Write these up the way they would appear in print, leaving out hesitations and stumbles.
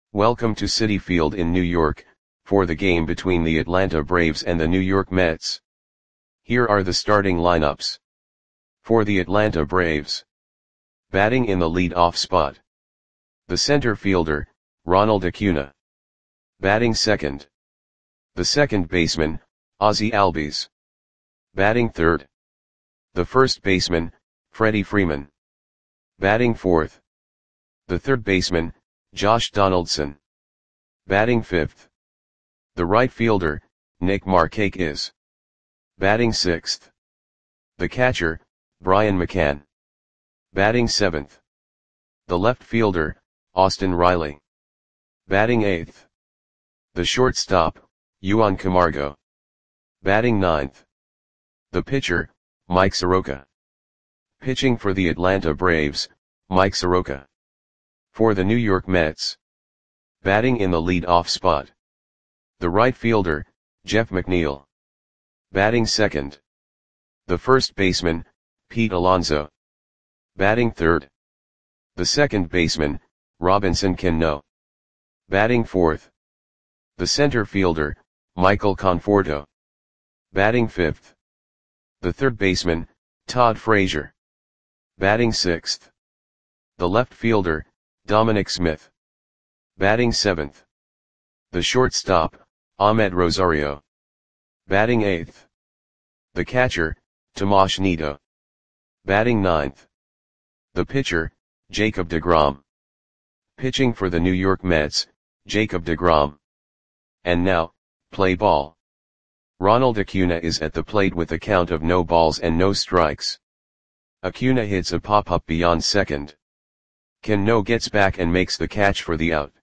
Welcome to Citi Field in New York, for the game between the Atlanta Braves and the New York Mets. Here are the starting lineups. For the Atlanta Braves. Batting in the lead-off spot. The center fielder, Ronald Acuna. Batting second. The second baseman, Ozzie Albies. Batting third. The first baseman, Freddie Freeman. Batting fourth. The third baseman, Josh Donaldson. Batting fifth. The right fielder, Nick Markakis. Batting sixth. The catcher, Brian McCann. Batting seventh. The left fielder, Austin Riley. Batting eighth. The shortstop, Juan Camargo. Batting ninth. The pitcher, Mike Soroka. Pitching for the Atlanta Braves, Mike Soroka. For the New York Mets. Batting in the lead-off spot. The right fielder, Jeff McNeil. Batting second. The first baseman, Pete Alonso. Batting third. The second baseman, Robinson Cano. Batting fourth. The center fielder, Michael Conforto. Batting fifth. The third baseman, Todd Frazier. Batting sixth. The left fielder, Dominic Smith. Batting seventh. The shortstop, Ahmed Rosario. Batting eighth. The catcher, Tomas Nido. Batting ninth. The pitcher, Jacob deGrom. Pitching for the New York Mets, Jacob deGrom. And now, play ball. Ronald Acuna is at the plate with a count of no balls and no strikes. Acuna hits a pop-up beyond second. Cano gets back and makes the catch for the out.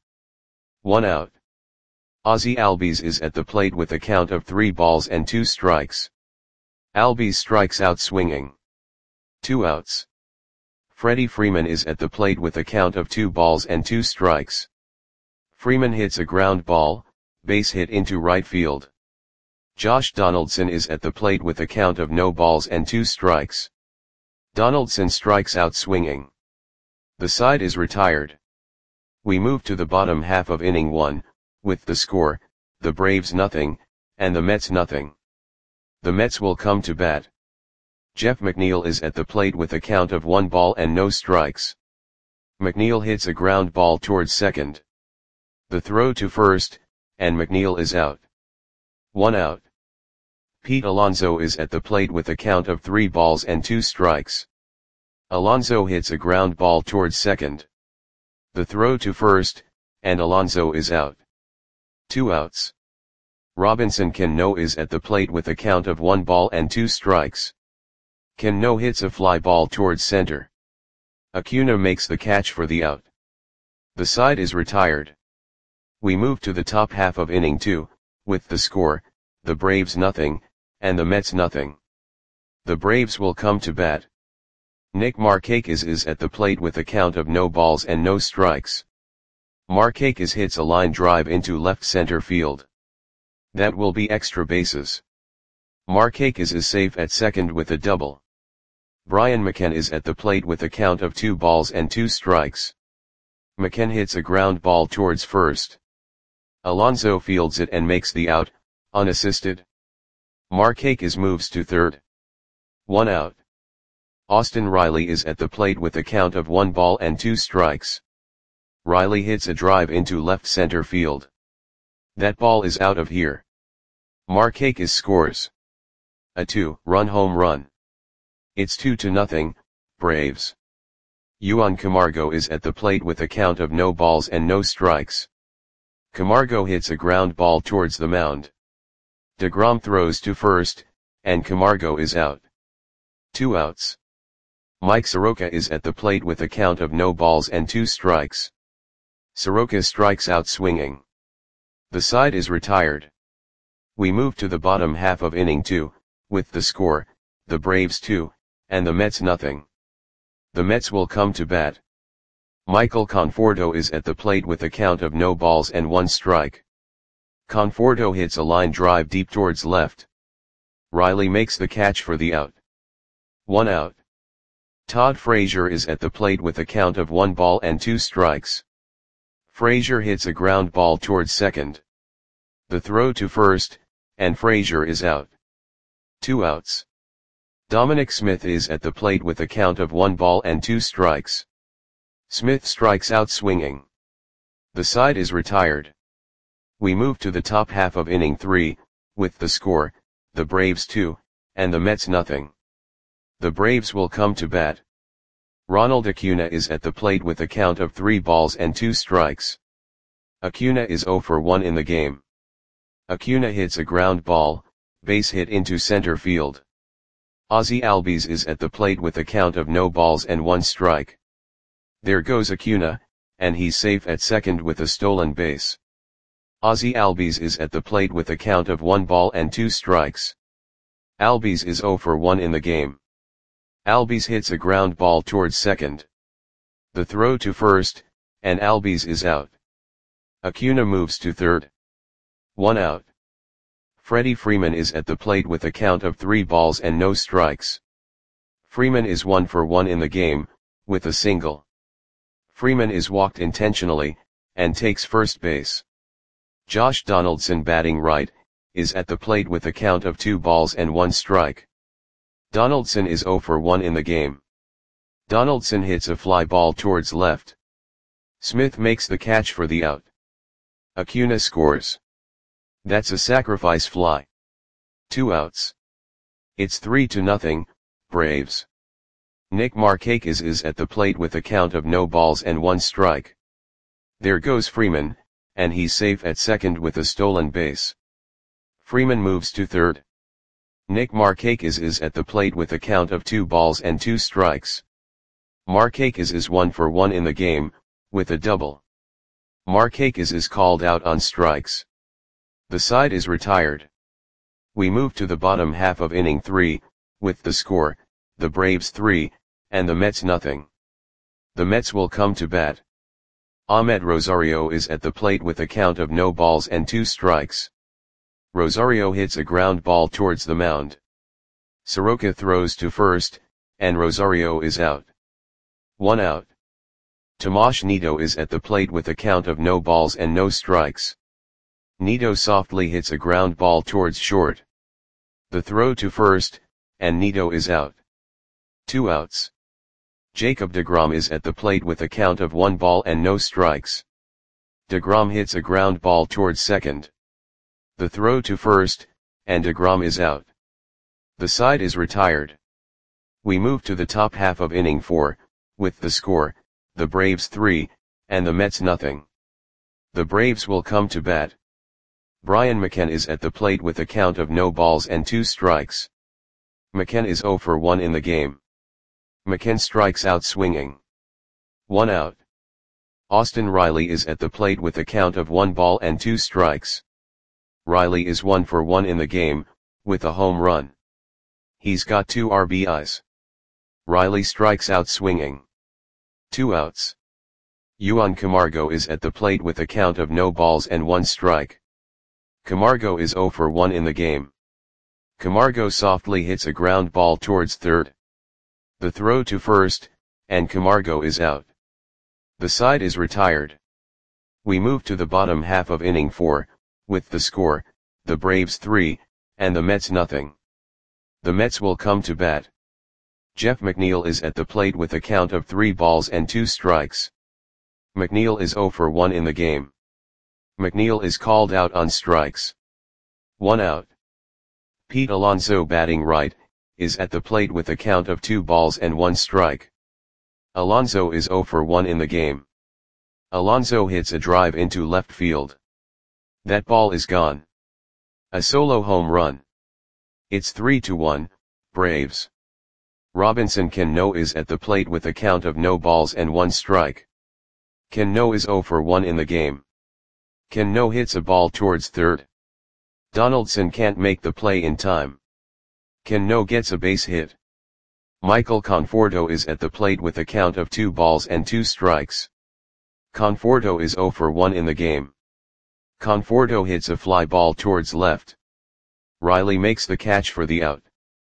1 out. Ozzie Albies is at the plate with a count of 3 balls and 2 strikes. Albies strikes out swinging. 2 outs. Freddie Freeman is at the plate with a count of 2 balls and 2 strikes. Freeman hits a ground ball, base hit into right field. Josh Donaldson is at the plate with a count of no balls and 2 strikes. Donaldson strikes out swinging. The side is retired. We move to the bottom half of inning 1, with the score, the Braves nothing, and the Mets nothing. The Mets will come to bat. Jeff McNeil is at the plate with a count of 1 ball and no strikes. McNeil hits a ground ball towards second. The throw to first, and McNeil is out. 1 out. Pete Alonso is at the plate with a count of 3 balls and 2 strikes. Alonso hits a ground ball towards second. The throw to first, and Alonso is out. 2 outs. Robinson Cano is at the plate with a count of 1 ball and 2 strikes. Cano hits a fly ball towards center. Acuna makes the catch for the out. The side is retired. We move to the top half of inning 2, with the score, the Braves nothing, and the Mets nothing. The Braves will come to bat. Nick Markakis is at the plate with a count of no balls and no strikes. Markakis hits a line drive into left center field. That will be extra bases. Markakis is safe at second with a double. Brian McCann is at the plate with a count of 2 balls and 2 strikes. McCann hits a ground ball towards first. Alonso fields it and makes the out, unassisted. Markakis moves to third. 1 out. Austin Riley is at the plate with a count of 1 ball and 2 strikes. Riley hits a drive into left center field. That ball is out of here. Markakis scores a 2-run home run. It's 2-0, Braves. Juan Camargo is at the plate with a count of no balls and no strikes. Camargo hits a ground ball towards the mound. deGrom throws to first, and Camargo is out. 2 outs. Mike Soroka is at the plate with a count of no balls and 2 strikes. Soroka strikes out swinging. The side is retired. We move to the bottom half of inning 2, with the score, the Braves 2, and the Mets nothing. The Mets will come to bat. Michael Conforto is at the plate with a count of no balls and 1 strike. Conforto hits a line drive deep towards left. Riley makes the catch for the out. 1 out. Todd Frazier is at the plate with a count of 1 ball and 2 strikes. Frazier hits a ground ball towards second. The throw to first, and Frazier is out. 2 outs. Dominic Smith is at the plate with a count of 1 ball and 2 strikes. Smith strikes out swinging. The side is retired. We move to the top half of inning 3, with the score, the Braves 2, and the Mets nothing. The Braves will come to bat. Ronald Acuna is at the plate with a count of 3 balls and 2 strikes. Acuna is 0 for 1 in the game. Acuna hits a ground ball, base hit into center field. Ozzie Albies is at the plate with a count of no balls and 1 strike. There goes Acuna, and he's safe at second with a stolen base. Ozzie Albies is at the plate with a count of 1 ball and 2 strikes. Albies is 0 for 1 in the game. Albies hits a ground ball towards second. The throw to first, and Albies is out. Acuna moves to third. 1 out. Freddie Freeman is at the plate with a count of 3 balls and no strikes. Freeman is 1 for 1 in the game, with a single. Freeman is walked intentionally, and takes first base. Josh Donaldson, batting right, is at the plate with a count of 2 balls and 1 strike. Donaldson is 0 for 1 in the game. Donaldson hits a fly ball towards left. Smith makes the catch for the out. Acuna scores. That's a sacrifice fly. 2 outs. It's 3-0, Braves. Nick Markakis is at the plate with a count of no balls and 1 strike. There goes Freeman, and he's safe at second with a stolen base. Freeman moves to third. Nick Markakis is at the plate with a count of 2 balls and 2 strikes. Markakis is 1 for 1 in the game, with a double. Markakis is called out on strikes. The side is retired. We move to the bottom half of inning 3, with the score, the Braves 3, and the Mets nothing. The Mets will come to bat. Ahmed Rosario is at the plate with a count of no balls and 2 strikes. Rosario hits a ground ball towards the mound. Soroka throws to first, and Rosario is out. 1 out. Tomas Nido is at the plate with a count of no balls and no strikes. Nido softly hits a ground ball towards short. The throw to first, and Nido is out. 2 outs. Jacob deGrom is at the plate with a count of 1 ball and no strikes. deGrom hits a ground ball towards second. The throw to first, and deGrom is out. The side is retired. We move to the top half of inning 4, with the score, the Braves 3, and the Mets nothing. The Braves will come to bat. Brian McCann is at the plate with a count of no balls and 2 strikes. McCann is 0 for 1 in the game. McCann strikes out swinging. 1 out. Austin Riley is at the plate with a count of 1 ball and 2 strikes. Riley is 1 for 1 in the game, with a home run. He's got 2 RBIs. Riley strikes out swinging. 2 outs. Juan Camargo is at the plate with a count of no balls and 1 strike. Camargo is 0 for 1 in the game. Camargo softly hits a ground ball towards third. The throw to first, and Camargo is out. The side is retired. We move to the bottom half of inning 4, with the score, the Braves 3, and the Mets nothing. The Mets will come to bat. Jeff McNeil is at the plate with a count of 3 balls and 2 strikes. McNeil is 0 for 1 in the game. McNeil is called out on strikes. 1 out. Pete Alonso, batting right, is at the plate with a count of 2 balls and 1 strike. Alonso is 0 for 1 in the game. Alonso hits a drive into left field. That ball is gone. A solo home run. It's 3-1, Braves. Robinson Cano is at the plate with a count of no balls and 1 strike. Cano is 0 for 1 in the game. Cano hits a ball towards third. Donaldson can't make the play in time. Cano gets a base hit. Michael Conforto is at the plate with a count of 2 balls and 2 strikes. Conforto is 0 for 1 in the game. Conforto hits a fly ball towards left. Riley makes the catch for the out.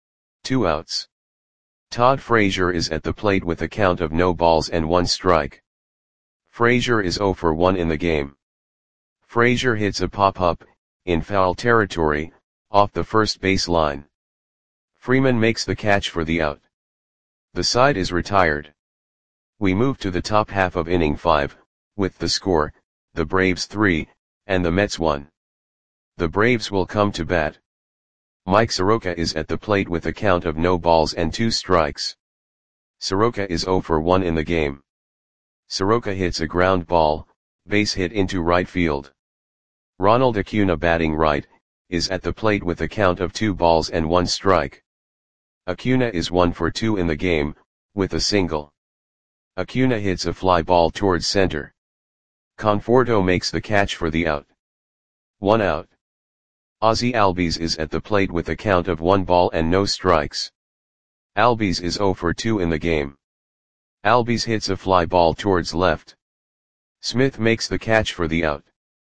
2 outs. Todd Frazier is at the plate with a count of no balls and 1 strike. Frazier is 0 for 1 in the game. Frazier hits a pop-up, in foul territory, off the first base line. Freeman makes the catch for the out. The side is retired. We move to the top half of inning 5, with the score, the Braves 3, and the Mets 1. The Braves will come to bat. Mike Soroka is at the plate with a count of no balls and 2 strikes. Soroka is 0 for 1 in the game. Soroka hits a ground ball, base hit into right field. Ronald Acuna, batting right, is at the plate with a count of 2 balls and 1 strike. Acuna is 1 for 2 in the game, with a single. Acuna hits a fly ball towards center. Conforto makes the catch for the out. 1 out. Ozzie Albies is at the plate with a count of 1 ball and no strikes. Albies is 0 for 2 in the game. Albies hits a fly ball towards left. Smith makes the catch for the out.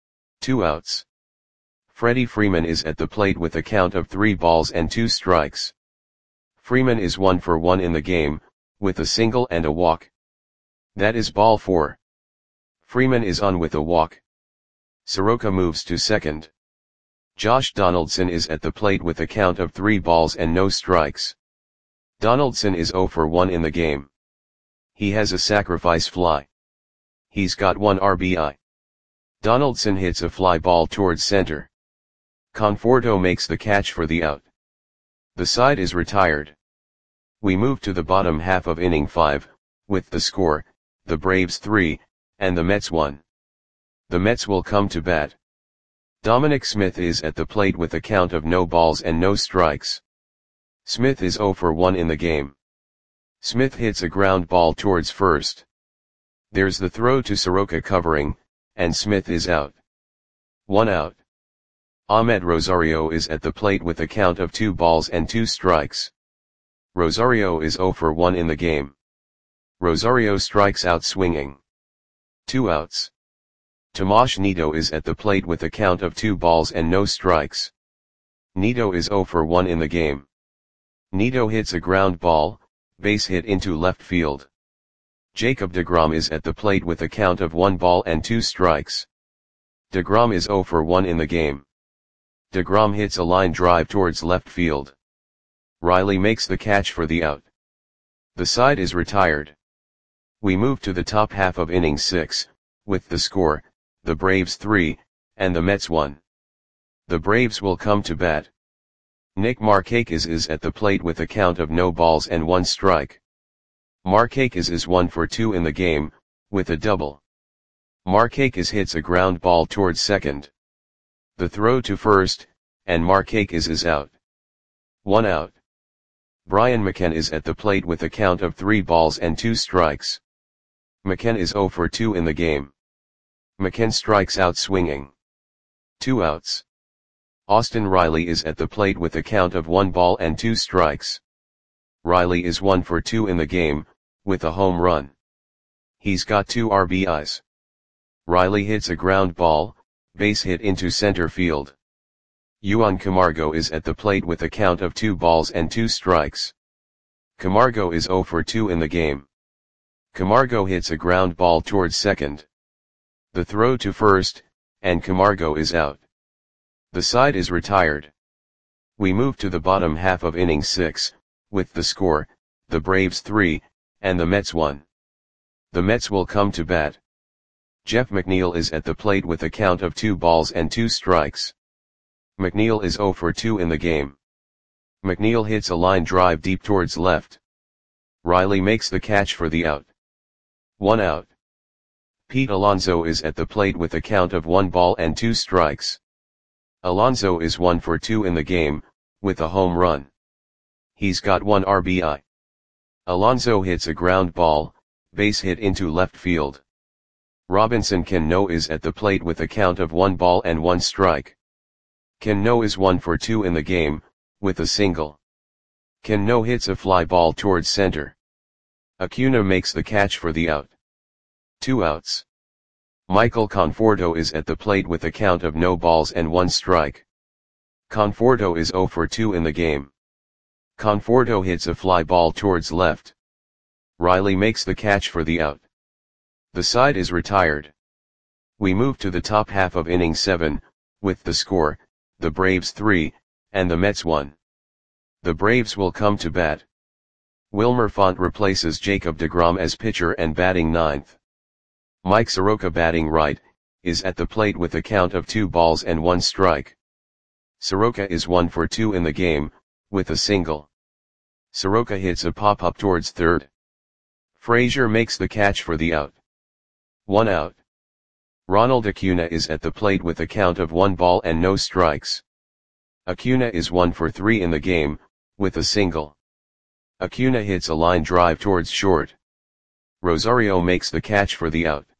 2 outs. Freddie Freeman is at the plate with a count of 3 balls and 2 strikes. Freeman is 1 for 1 in the game, with a single and a walk. That is ball 4. Freeman is on with a walk. Soroka moves to second. Josh Donaldson is at the plate with a count of 3 balls and no strikes. Donaldson is 0 for 1 in the game. He has a sacrifice fly. He's got 1 RBI. Donaldson hits a fly ball towards center. Conforto makes the catch for the out. The side is retired. We move to the bottom half of inning 5, with the score, the Braves 3, and the Mets 1. The Mets will come to bat. Dominic Smith is at the plate with a count of no balls and no strikes. Smith is 0 for 1 in the game. Smith hits a ground ball towards first. There's the throw to Soroka covering, and Smith is out. 1 out. Ahmed Rosario is at the plate with a count of 2 balls and 2 strikes. Rosario is 0 for 1 in the game. Rosario strikes out swinging. 2 outs. Tomas Nido is at the plate with a count of 2 balls and no strikes. Nido is 0 for 1 in the game. Nido hits a ground ball, base hit into left field. Jacob deGrom is at the plate with a count of 1 ball and 2 strikes. deGrom is 0 for 1 in the game. deGrom hits a line drive towards left field. Riley makes the catch for the out. The side is retired. We move to the top half of inning 6, with the score, the Braves 3, and the Mets 1. The Braves will come to bat. Nick Markakis is at the plate with a count of no balls and 1 strike. Markakis is 1 for 2 in the game, with a double. Markakis hits a ground ball towards second. The throw to first, and Markakis is out. 1 out. Brian McCann is at the plate with a count of 3 balls and 2 strikes. McCann is 0 for 2 in the game. McCann strikes out swinging. 2 outs. Austin Riley is at the plate with a count of 1 ball and 2 strikes. Riley is 1 for 2 in the game, with a home run. He's got 2 RBIs. Riley hits a ground ball, base hit into center field. Juan Camargo is at the plate with a count of 2 balls and 2 strikes. Camargo is 0 for 2 in the game. Camargo hits a ground ball towards second. The throw to first, and Camargo is out. The side is retired. We move to the bottom half of inning 6, with the score, the Braves 3, and the Mets 1. The Mets will come to bat. Jeff McNeil is at the plate with a count of 2 balls and 2 strikes. McNeil is 0 for 2 in the game. McNeil hits a line drive deep towards left. Riley makes the catch for the out. 1 out. Pete Alonso is at the plate with a count of 1 ball and 2 strikes. Alonso is 1 for 2 in the game, with a home run. He's got 1 RBI. Alonso hits a ground ball, base hit into left field. Robinson Cano is at the plate with a count of 1 ball and 1 strike. Cano is 1 for 2 in the game, with a single. Cano hits a fly ball towards center. Acuna makes the catch for the out. 2 outs. Michael Conforto is at the plate with a count of no balls and 1 strike. Conforto is 0 for 2 in the game. Conforto hits a fly ball towards left. Riley makes the catch for the out. The side is retired. We move to the top half of inning 7, with the score, the Braves 3, and the Mets 1. The Braves will come to bat. Wilmer Font replaces Jacob deGrom as pitcher and batting 9th. Mike Soroka, batting right, is at the plate with a count of 2 balls and 1 strike. Soroka is 1 for 2 in the game, with a single. Soroka hits a pop-up towards third. Frazier makes the catch for the out. 1 out. Ronald Acuna is at the plate with a count of 1 ball and no strikes. Acuna is 1 for 3 in the game, with a single. Acuna hits a line drive towards short. Rosario makes the catch for the out.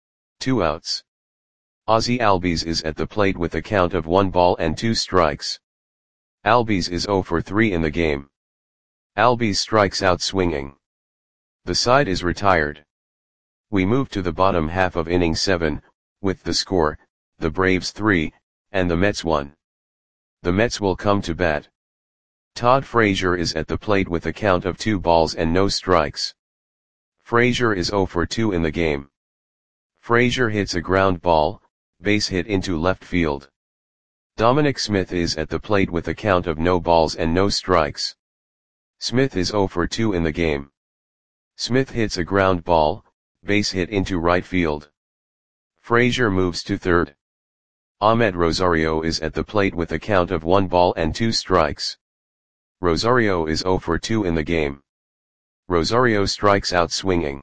2 outs. Ozzie Albies is at the plate with a count of 1 ball and 2 strikes. Albies is 0 for 3 in the game. Albies strikes out swinging. The side is retired. We move to the bottom half of inning 7, with the score, the Braves 3, and the Mets 1. The Mets will come to bat. Todd Frazier is at the plate with a count of 2 balls and no strikes. Frazier is 0 for 2 in the game. Frazier hits a ground ball, base hit into left field. Dominic Smith is at the plate with a count of no balls and no strikes. Smith is 0 for 2 in the game. Smith hits a ground ball, base hit into right field. Frazier moves to third. Ahmed Rosario is at the plate with a count of 1 ball and 2 strikes. Rosario is 0 for 2 in the game. Rosario strikes out swinging.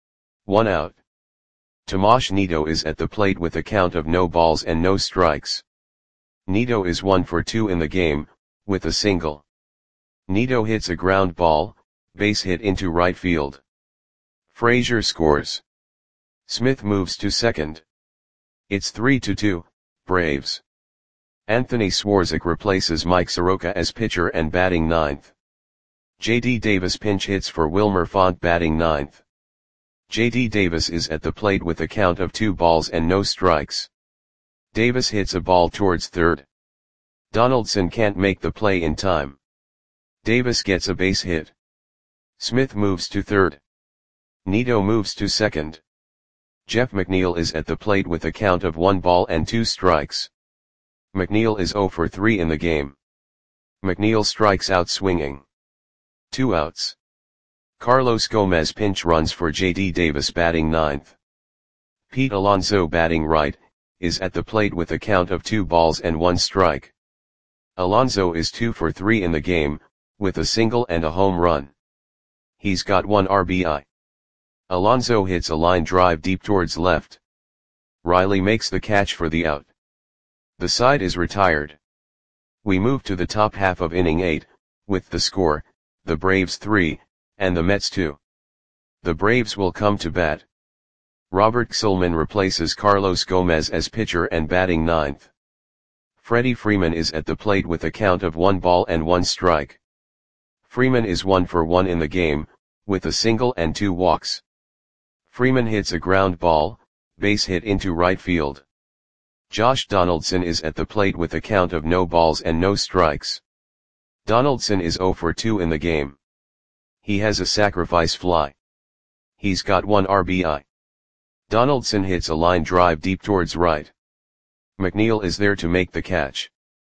1 out. Tomas Nido is at the plate with a count of no balls and no strikes. Nido is 1 for 2 in the game, with a single. Nido hits a ground ball, base hit into right field. Frazier scores. Smith moves to second. It's 3-2, Braves. Anthony Swarzak replaces Mike Soroka as pitcher and batting 9th. J.D. Davis pinch hits for Wilmer Font, batting 9th. J.D. Davis is at the plate with a count of 2 balls and no strikes. Davis hits a ball towards third. Donaldson can't make the play in time. Davis gets a base hit. Smith moves to third. Nido moves to second. Jeff McNeil is at the plate with a count of 1 ball and 2 strikes. McNeil is 0 for 3 in the game. McNeil strikes out swinging. 2 outs. Carlos Gomez pinch runs for J.D. Davis, batting 9th. Pete Alonso, batting right, is at the plate with a count of 2 balls and 1 strike. Alonso is 2 for 3 in the game, with a single and a home run. He's got 1 RBI. Alonso hits a line drive deep towards left. Riley makes the catch for the out. The side is retired. We move to the top half of inning 8, with the score, the Braves 3, and the Mets 2. The Braves will come to bat. Robert Gsellman replaces Carlos Gomez as pitcher and batting 9th. Freddie Freeman is at the plate with a count of 1 ball and 1 strike. Freeman is 1 for 1 in the game, with a single and 2 walks. Freeman hits a ground ball, base hit into right field. Josh Donaldson is at the plate with a count of no balls and no strikes. Donaldson is 0 for 2 in the game. He has a sacrifice fly. He's got 1 RBI. Donaldson hits a line drive deep towards right. McNeil is there to make the catch.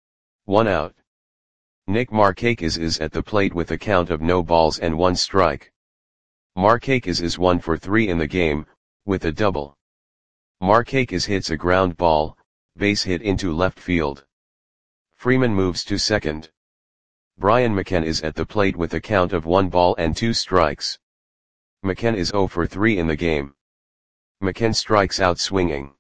1 out. Nick Markakis is at the plate with a count of no balls and 1 strike. Markakis is 1 for 3 in the game, with a double. Markakis hits a ground ball, base hit into left field. Freeman moves to second. Brian McCann is at the plate with a count of 1 ball and 2 strikes. McCann is 0 for 3 in the game. McCann strikes out swinging.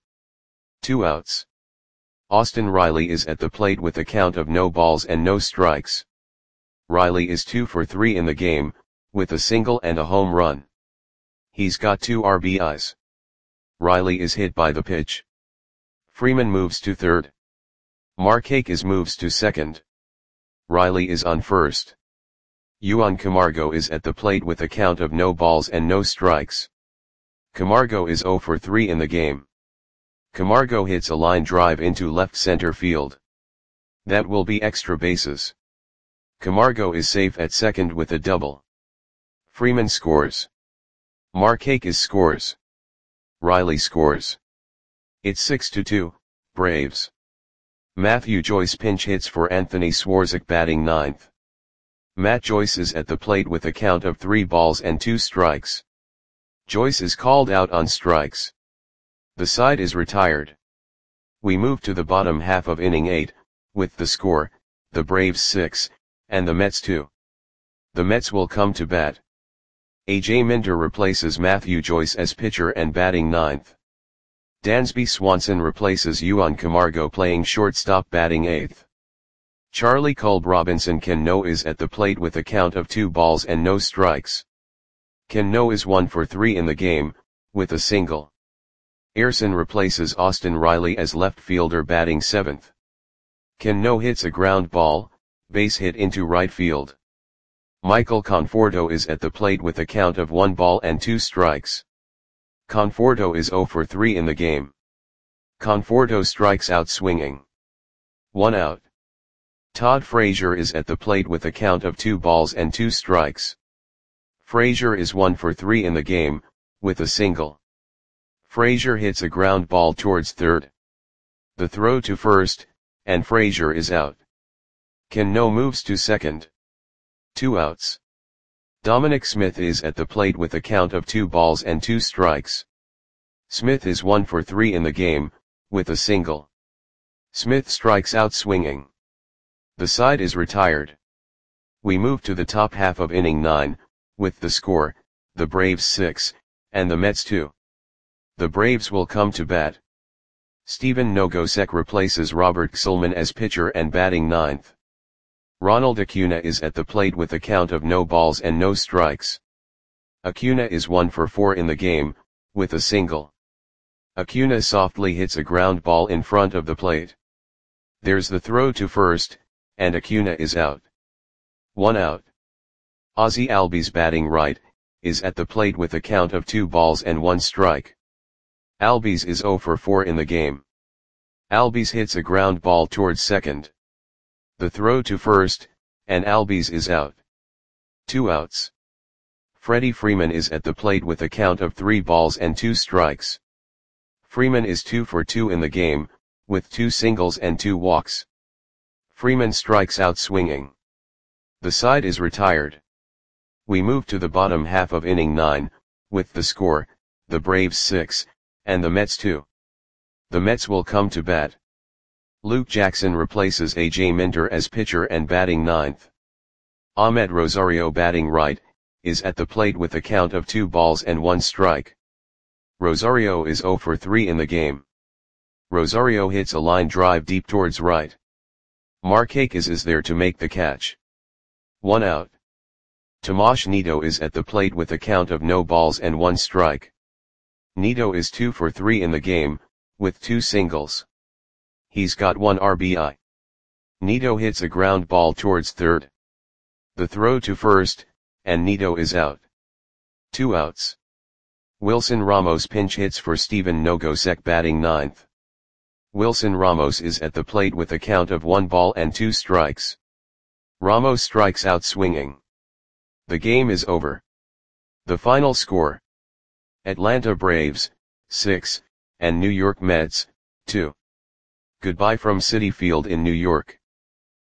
2 outs. Austin Riley is at the plate with a count of no balls and no strikes. Riley is 2 for 3 in the game, with a single and a home run. He's got 2 RBIs. Riley is hit by the pitch. Freeman moves to third. Markakis moves to second. Riley is on first. Juan Camargo is at the plate with a count of no balls and no strikes. Camargo is 0 for 3 in the game. Camargo hits a line drive into left center field. That will be extra bases. Camargo is safe at second with a double. Freeman scores. Markakis scores. Riley scores. It's 6-2, Braves. Matthew Joyce pinch hits for Anthony Swarzak batting ninth. Matt Joyce is at the plate with a count of 3 balls and 2 strikes. Joyce is called out on strikes. The side is retired. We move to the bottom half of inning 8, with the score, the Braves 6, and the Mets 2. The Mets will come to bat. A.J. Minter replaces Matthew Joyce as pitcher and batting ninth. Dansby Swanson replaces Yuan Camargo playing shortstop batting 8th. Charlie Kolb Robinson Cano is at the plate with a count of 2 balls and no strikes. Cano is 1 for 3 in the game, with a single. Earson replaces Austin Riley as left fielder batting 7th. Cano hits a ground ball, base hit into right field. Michael Conforto is at the plate with a count of 1 ball and 2 strikes. Conforto is 0 for 3 in the game. Conforto strikes out swinging. 1 out. Todd Frazier is at the plate with a count of 2 balls and 2 strikes. Frazier is 1 for 3 in the game, with a single. Frazier hits a ground ball towards third. The throw to first, and Frazier is out. Cano moves to second. 2 outs. Dominic Smith is at the plate with a count of 2 balls and 2 strikes. Smith is 1 for 3 in the game, with a single. Smith strikes out swinging. The side is retired. We move to the top half of inning 9, with the score, the Braves 6, and the Mets 2. The Braves will come to bat. Steven Nogosek replaces Robert Gsellman as pitcher and batting ninth. Ronald Acuna is at the plate with a count of no balls and no strikes. Acuna is 1 for 4 in the game, with a single. Acuna softly hits a ground ball in front of the plate. There's the throw to first, and Acuna is out. 1 out. Ozzie Albies batting right, is at the plate with a count of 2 balls and 1 strike. Albies is 0 for 4 in the game. Albies hits a ground ball towards second. The throw to first, and Albies is out. 2 outs. Freddie Freeman is at the plate with a count of 3 balls and 2 strikes. Freeman is 2 for 2 in the game, with 2 singles and 2 walks. Freeman strikes out swinging. The side is retired. We move to the bottom half of inning 9, with the score, the Braves 6, and the Mets 2. The Mets will come to bat. Luke Jackson replaces A.J. Minter as pitcher and batting ninth. Ahmed Rosario batting right, is at the plate with a count of 2 balls and 1 strike. Rosario is 0 for 3 in the game. Rosario hits a line drive deep towards right. Markakis is there to make the catch. 1 out. Tomas Nido is at the plate with a count of no balls and 1 strike. Nido is 2 for 3 in the game, with 2 singles. He's got 1 RBI. Nido hits a ground ball towards third. The throw to first, and Nido is out. 2 outs. Wilson Ramos pinch hits for Steven Nogosek batting ninth. Wilson Ramos is at the plate with a count of 1 ball and 2 strikes. Ramos strikes out swinging. The game is over. The final score: Atlanta Braves, 6, and New York Mets, 2. Goodbye from Citi Field in New York.